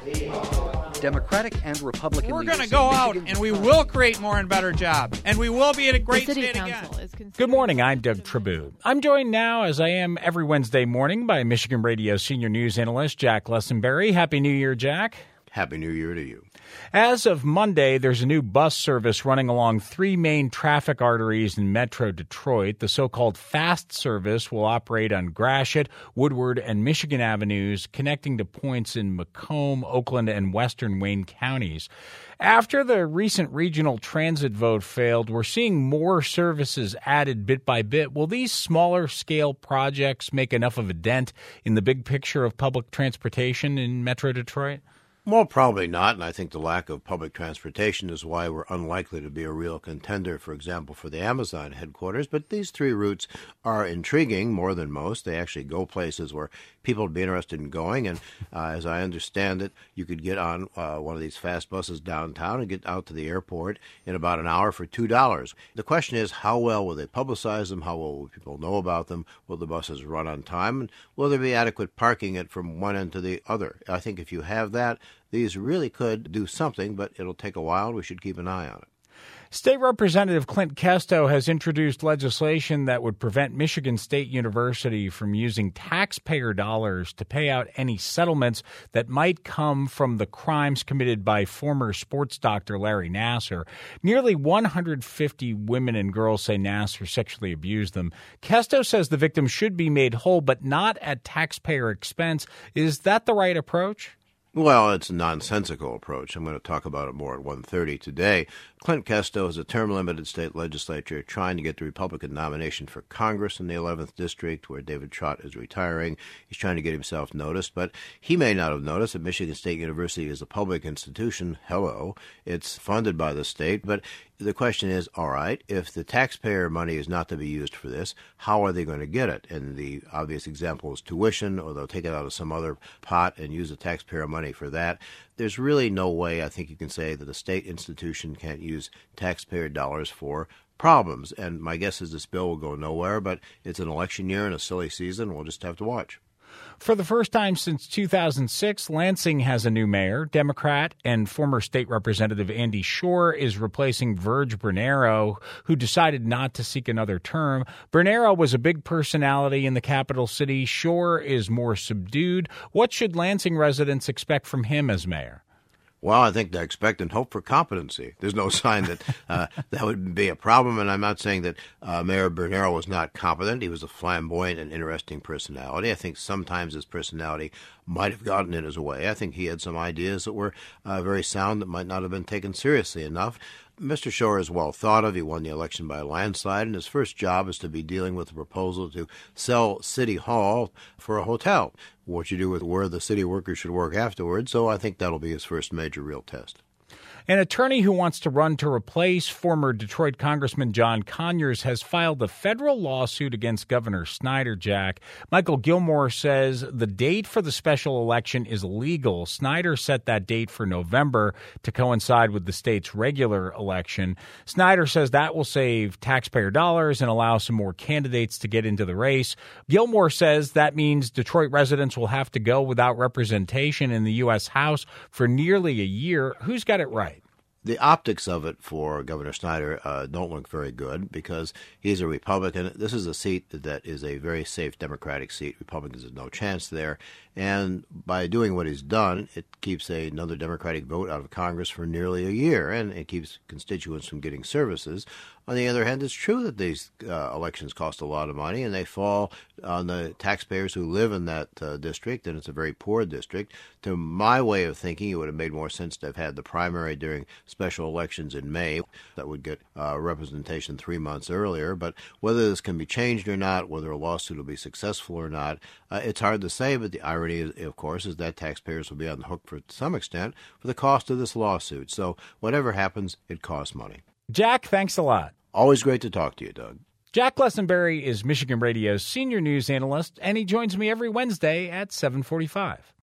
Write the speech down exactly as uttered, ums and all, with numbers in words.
Democratic and Republican We're going to leaders go in out Michigan and we will create more and better jobs. And we will be at a great state again. Good morning. I'm Doug Tribune. I'm joined now, as I am every Wednesday morning, by Michigan Radio senior news analyst Jack Lessenberry. Happy New Year, Jack. Happy New Year to you. As of Monday, there's a new bus service running along three main traffic arteries in Metro Detroit. The so-called FAST service will operate on Gratiot, Woodward, and Michigan Avenues, connecting to points in Macomb, Oakland, and western Wayne counties. After the recent regional transit vote failed, we're seeing more services added bit by bit. Will these smaller-scale projects make enough of a dent in the big picture of public transportation in Metro Detroit? Well, probably not, and I think the lack of public transportation is why we're unlikely to be a real contender, for example, for the Amazon headquarters. But these three routes are intriguing more than most. They actually go places where people would be interested in going, and uh, as I understand it, you could get on uh, one of these fast buses downtown and get out to the airport in about an hour for two dollars. The question is, how well will they publicize them? How well will people know about them? Will the buses run on time? And will there be adequate parking it from one end to the other? I think if you have that, these really could do something, but it'll take a while. We should keep an eye on it. State Representative Clint Kesto has introduced legislation that would prevent Michigan State University from using taxpayer dollars to pay out any settlements that might come from the crimes committed by former sports doctor Larry Nassar. Nearly one hundred fifty women and girls say Nassar sexually abused them. Kesto says the victims should be made whole, but not at taxpayer expense. Is that the right approach? Well, it's a nonsensical approach. I'm going to talk about it more at one thirty today. Clint Kesto is a term-limited state legislature trying to get the Republican nomination for Congress in the eleventh District, where David Trott is retiring. He's trying to get himself noticed, but he may not have noticed that Michigan State University is a public institution. Hello. It's funded by the state, but the question is, all right, if the taxpayer money is not to be used for this, how are they going to get it? And the obvious example is tuition, or they'll take it out of some other pot and use the taxpayer money for that. There's really no way, I think you can say, that a state institution can't use taxpayer dollars for problems. And my guess is this bill will go nowhere, but it's an election year and a silly season. We'll just have to watch. For the first time since two thousand six, Lansing has a new mayor. Democrat and former state representative Andy Shore is replacing Verge Bernero, who decided not to seek another term. Bernero was a big personality in the capital city. Shore is more subdued. What should Lansing residents expect from him as mayor? Well, I think they expect and hope for competency. There's no sign that uh, that would be a problem, and I'm not saying that uh, Mayor Bernero was not competent. He was a flamboyant and interesting personality. I think sometimes his personality might have gotten in his way. I think he had some ideas that were uh, very sound that might not have been taken seriously enough. Mister Shore is well thought of. He won the election by a landslide, and his first job is to be dealing with a proposal to sell City Hall for a hotel. What you do with where the city workers should work afterwards, so I think that'll be his first major real test. An attorney who wants to run to replace former Detroit Congressman John Conyers has filed a federal lawsuit against Governor Snyder, Jack. Michael Gilmore says the date for the special election is illegal. Snyder set that date for November to coincide with the state's regular election. Snyder says that will save taxpayer dollars and allow some more candidates to get into the race. Gilmore says that means Detroit residents will have to go without representation in the U S House for nearly a year. Who's got it right? The optics of it for Governor Snyder uh, don't look very good because he's a Republican. This is a seat that is a very safe Democratic seat. Republicans have no chance there. And by doing what he's done, it keeps a, another Democratic vote out of Congress for nearly a year, and it keeps constituents from getting services. On the other hand, it's true that these uh, elections cost a lot of money, and they fall on the taxpayers who live in that uh, district, and it's a very poor district. To my way of thinking, it would have made more sense to have had the primary during special elections in May. That would get uh, representation three months earlier. But whether this can be changed or not, whether a lawsuit will be successful or not, uh, it's hard to say. But the irony, is, of course, is that taxpayers will be on the hook for some extent for the cost of this lawsuit. So whatever happens, it costs money. Jack, thanks a lot. Always great to talk to you, Doug. Jack Lessenberry is Michigan Radio's senior news analyst, and he joins me every Wednesday at seven forty-five.